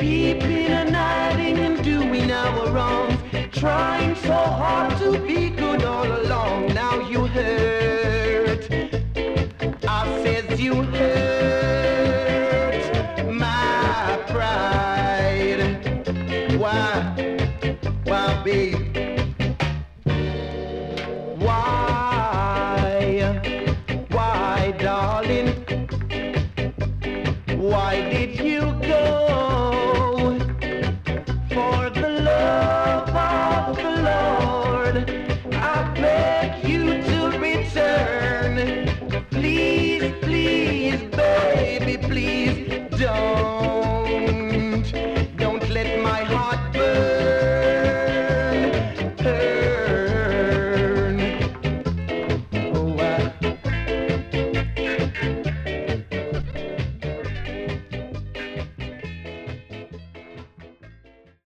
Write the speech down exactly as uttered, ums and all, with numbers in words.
keeping and hiding and doing our wrongs, trying so hard to be good all along. Now you hurt, I says you hurt my pride. Why, why, baby?